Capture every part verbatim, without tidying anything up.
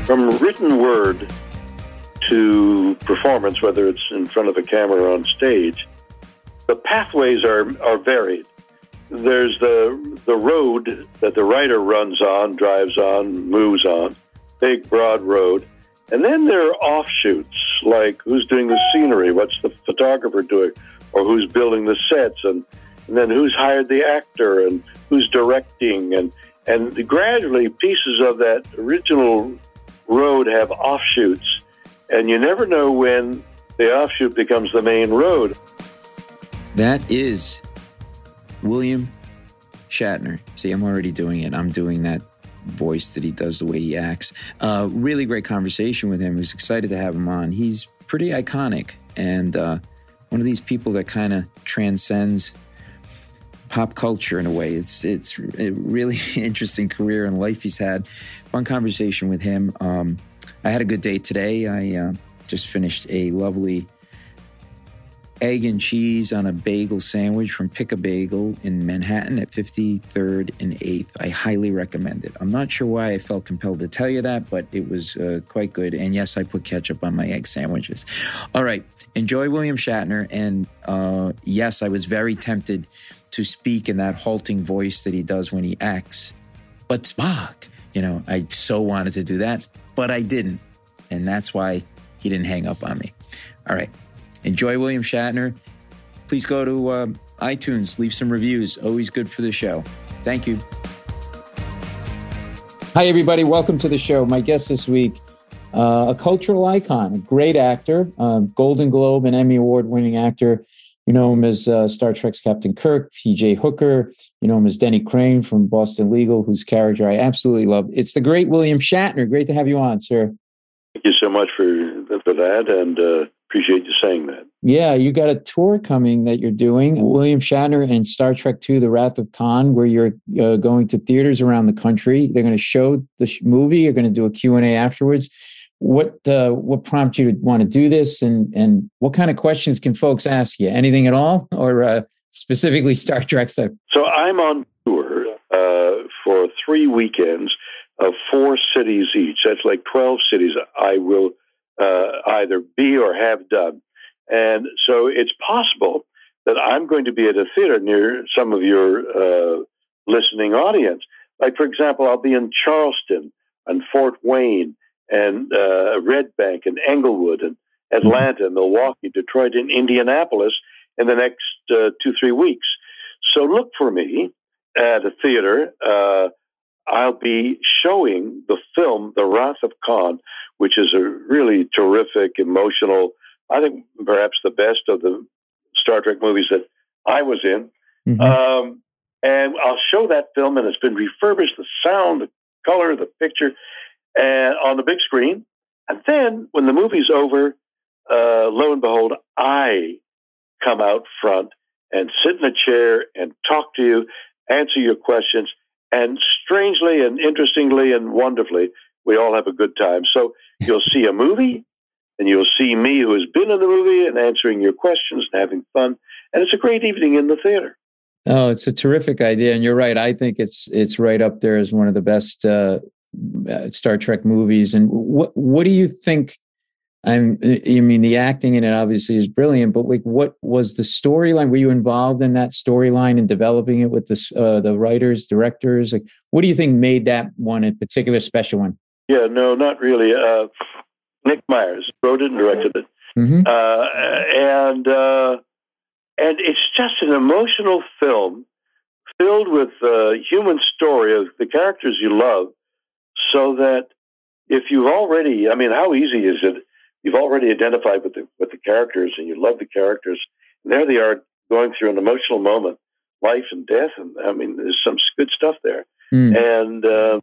From written word to performance, whether it's in front of a camera or on stage, the pathways are, are varied. There's the the road that the writer runs on, drives on, moves on, big, broad road. And then there are offshoots, like who's doing the scenery, what's the photographer doing, or who's building the sets, and, and then who's hired the actor, and who's directing. And, and gradually, pieces of that original road have offshoots, and you never know when the offshoot becomes the main road. That is William Shatner. See, I'm already doing it. I'm doing that voice that he does, the way he acts. Uh, really great conversation with him. I was excited to have him on. He's pretty iconic and uh, one of these people that kind of transcends pop culture in a way. It's it's a really interesting career and life he's had. Fun conversation with him. Um, I had a good day today. I uh, just finished a lovely egg and cheese on a bagel sandwich from Pick a Bagel in Manhattan at fifty-third and eighth. I highly recommend it. I'm not sure why I felt compelled to tell you that, but it was uh, quite good. And yes, I put ketchup on my egg sandwiches. All right. Enjoy William Shatner. And uh, yes, I was very tempted to speak in that halting voice that he does when he acts. But Spock, you know, I so wanted to do that, but I didn't. And that's why he didn't hang up on me. All right. Enjoy William Shatner. Please go to uh, iTunes, leave some reviews. Always good for the show. Thank you. Hi, everybody. Welcome to the show. My guest this week, uh, a cultural icon, a great actor, uh, Golden Globe and Emmy Award-winning actor. You know him as uh, Star Trek's Captain Kirk, P J Hooker. You know him as Denny Crane from Boston Legal, whose character I absolutely love. It's the great William Shatner. Great to have you on, sir. Thank you so much for, for that, and uh, appreciate you saying that. Yeah, you got a tour coming that you're doing, William Shatner and Star Trek two, The Wrath of Khan, where you're uh, going to theaters around the country. They're going to show the sh- movie. You're going to do a Q and A afterwards. What uh, what prompted you to want to do this, and and what kind of questions can folks ask you? Anything at all, or uh, specifically Star Trek stuff? So I'm on tour uh, for three weekends of four cities each. That's like twelve cities I will uh, either be or have done. And so it's possible that I'm going to be at a theater near some of your uh, listening audience. Like, for example, I'll be in Charleston and Fort Wayne and uh, Red Bank and Englewood and Atlanta, Milwaukee, Detroit, and Indianapolis in the next uh, two, three weeks. So look for me at a theater. Uh, I'll be showing the film, The Wrath of Khan, which is a really terrific, emotional, I think perhaps the best of the Star Trek movies that I was in. Mm-hmm. Um, and I'll show that film, and it's been refurbished, the sound, the color, the picture, and on the big screen. And then when the movie's over, uh, lo and behold, I come out front and sit in a chair and talk to you, answer your questions. And strangely and interestingly and wonderfully, we all have a good time. So you'll see a movie, and you'll see me who has been in the movie and answering your questions and having fun. And it's a great evening in the theater. Oh, it's a terrific idea. And you're right. I think it's it's right up there as one of the best uh, Star Trek movies. And what what do you think? I'm, I mean, the acting in it obviously is brilliant, but like, what was the storyline? Were you involved in that storyline and developing it with the uh, the writers, directors? Like, what do you think made that one in particular special one? Yeah, no, not really. Uh, Nick Myers wrote it and directed it, mm-hmm. uh, and uh, and it's just an emotional film filled with uh, human story of the characters you love. So that if you've already, I mean, how easy is it? You've already identified with the with the characters, and you love the characters. And there they are going through an emotional moment, life and death, and I mean, there's some good stuff there. Mm. And uh,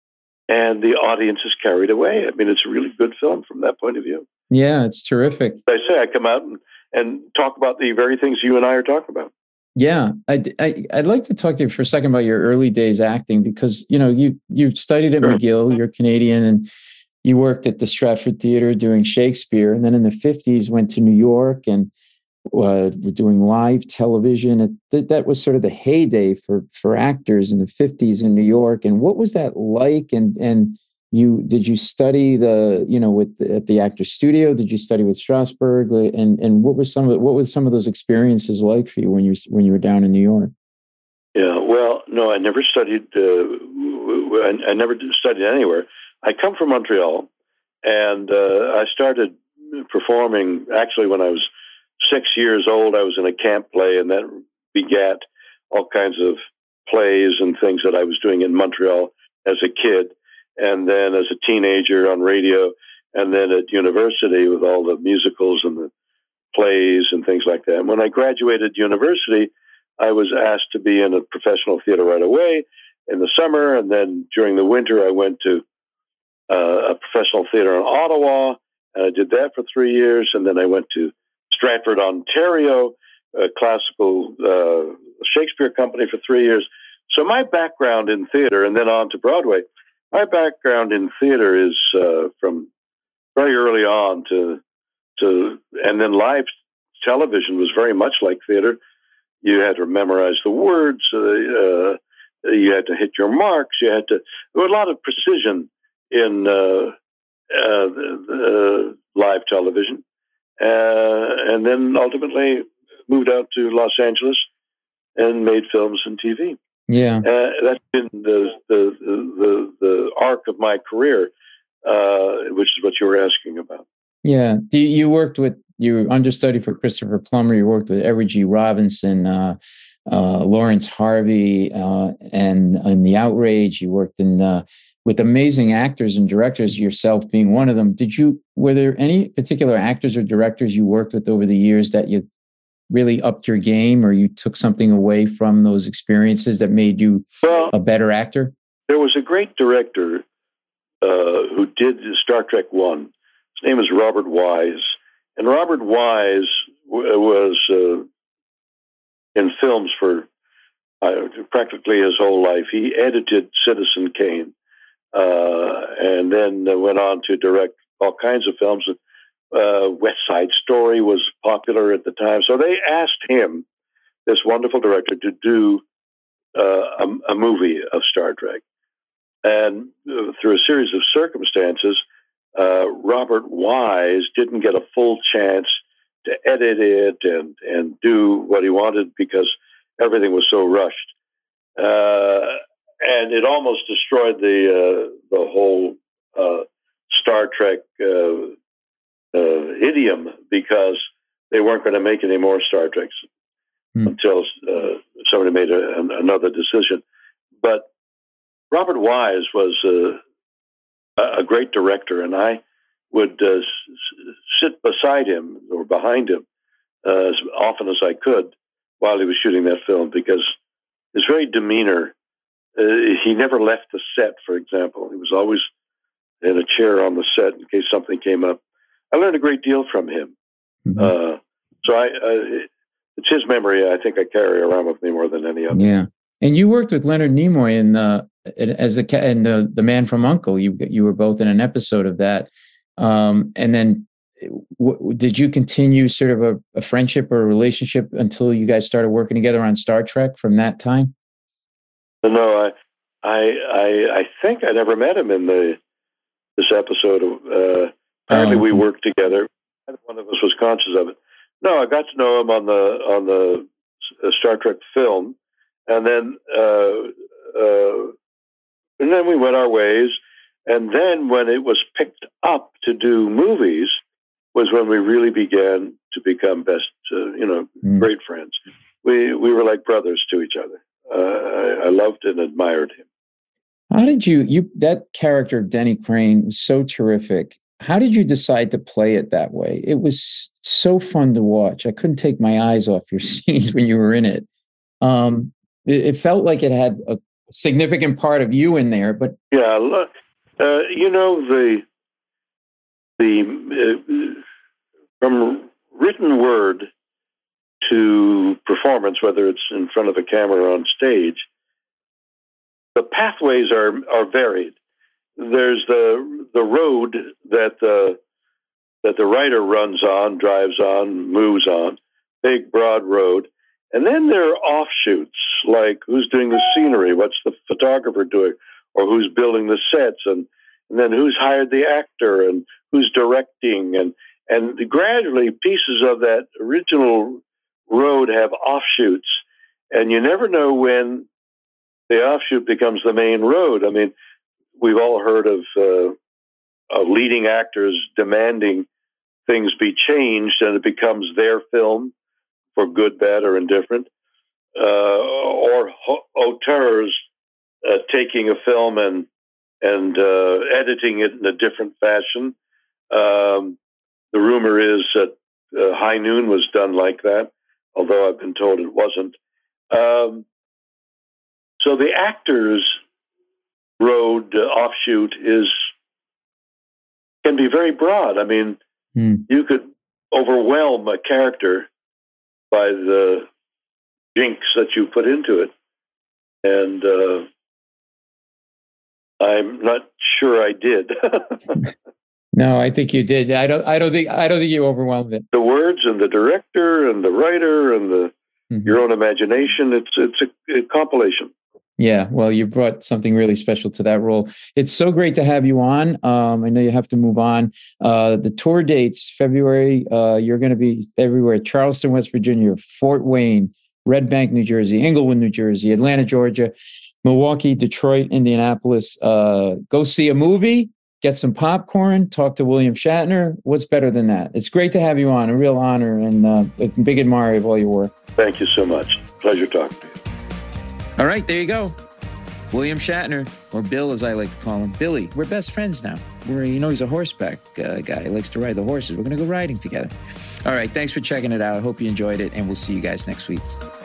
and the audience is carried away. I mean, it's a really good film from that point of view. Yeah, it's terrific. As I say, I come out and, and talk about the very things you and I are talking about. Yeah, I'd, I, I'd like to talk to you for a second about your early days acting, because, you know, you you studied at sure. McGill, you're Canadian, and you worked at the Stratford Theatre doing Shakespeare. And then in the fifties, went to New York and uh, were doing live television. It, th- that was sort of the heyday for, for actors in the fifties in New York. And what was that like? And, and you did you study the you know with the, at the Actors Studio? Did you study with Strasberg? And and what were some of what were some of those experiences like for you when you when you were down in New York? Yeah, well, no, I never studied. Uh, I, I never studied anywhere. I come from Montreal, and uh, I started performing actually when I was six years old. I was in a camp play, and that begat all kinds of plays and things that I was doing in Montreal as a kid, and then as a teenager on radio, and then at university with all the musicals and the plays and things like that. And when I graduated university, I was asked to be in a professional theater right away in the summer, and then during the winter, I went to uh, a professional theater in Ottawa, and I did that for three years, and then I went to Stratford, Ontario, a classical uh, Shakespeare company for three years. So my background in theater, and then on to Broadway, my background in theater is uh, from very early on to, to, and then live television was very much like theater. You had to memorize the words. Uh, uh, you had to hit your marks. You had to. There was a lot of precision in uh, uh, uh, live television, uh, and then ultimately moved out to Los Angeles and made films and T V. Yeah, uh, that's been the the, the the arc of my career, uh, which is what you were asking about. Yeah, you, you worked with. You were understudy for Christopher Plummer. You worked with Edward G. Robinson, uh, uh, Lawrence Harvey, uh, and in The Outrage. You worked in uh, with amazing actors and directors, yourself being one of them. Did you? Were there any particular actors or directors you worked with over the years that you really upped your game, or you took something away from those experiences that made you well, a better actor? There was a great director uh, who did Star Trek One. His name is Robert Wise. And Robert Wise w- was uh, in films for uh, practically his whole life. He edited Citizen Kane, uh, and then uh, went on to direct all kinds of films. Uh, West Side Story was popular at the time. So they asked him, this wonderful director, to do uh, a, a movie of Star Trek. And uh, through a series of circumstances, Uh, Robert Wise didn't get a full chance to edit it and, and do what he wanted because everything was so rushed. Uh, and it almost destroyed the, uh, the whole uh, Star Trek uh, uh, idiom because they weren't going to make any more Star Treks mm. until uh, somebody made a, an, another decision. But Robert Wise was uh, a great director, and I would uh, s- sit beside him or behind him uh, as often as I could while he was shooting that film because his very demeanor, uh, he never left the set, for example. He was always in a chair on the set in case something came up. I learned a great deal from him. Mm-hmm. Uh, so I, uh, it's his memory I think I carry around with me more than any other. Yeah. And you worked with Leonard Nimoy in uh, as a and the the Man from U N C L E. You you were both in an episode of that. Um, and then, w- did you continue sort of a, a friendship or a relationship until you guys started working together on Star Trek from that time? No, I I I, I think I never met him in the this episode. Of, uh, apparently, oh, okay. we worked together. One of us was conscious of it. No, I got to know him on the on the uh, Star Trek film. And then, uh, uh, and then we went our ways. And then, when it was picked up to do movies, was when we really began to become best, uh, you know, mm. great friends. We we were like brothers to each other. Uh, I, I loved and admired him. How did you you that character Denny Crane was so terrific? How did you decide to play it that way? It was so fun to watch. I couldn't take my eyes off your scenes when you were in it. Um, It felt like it had a significant part of you in there, but yeah, uh, you know the the uh, from written word to performance, whether it's in front of a camera or on stage, the pathways are are varied. There's the the road that the that the writer runs on, drives on, moves on, big broad road. And then there are offshoots, like who's doing the scenery, what's the photographer doing, or who's building the sets, and and then who's hired the actor, and who's directing, and and gradually pieces of that original road have offshoots, and you never know when the offshoot becomes the main road. I mean, we've all heard of, uh, of leading actors demanding things be changed, and it becomes their film for good, bad, or indifferent, uh, or auteurs uh, taking a film and and uh, editing it in a different fashion. Um, the rumor is that uh, High Noon was done like that, although I've been told it wasn't. Um, so the actors' road uh, offshoot is can be very broad. I mean, mm. you could overwhelm a character by the jinx that you put into it, and uh, I'm not sure I did. No, I think you did. I don't. I don't think. I don't think you overwhelmed it. The words and the director and the writer and the mm-hmm. your own imagination. It's it's a, a compilation. Yeah, well, you brought something really special to that role. It's so great to have you on. Um, I know you have to move on. Uh, the tour dates, February, uh, you're going to be everywhere. Charleston, West Virginia, Fort Wayne, Red Bank, New Jersey, Englewood, New Jersey, Atlanta, Georgia, Milwaukee, Detroit, Indianapolis. Uh, go see a movie, get some popcorn, talk to William Shatner. What's better than that? It's great to have you on. A real honor, and uh, a big admirer of all your work. Thank you so much. Pleasure talking to you. All right, there you go. William Shatner, or Bill as I like to call him. Billy, we're best friends now. We're, you know, he's a horseback uh, guy. He likes to ride the horses. We're going to go riding together. All right, thanks for checking it out. I hope you enjoyed it, and we'll see you guys next week.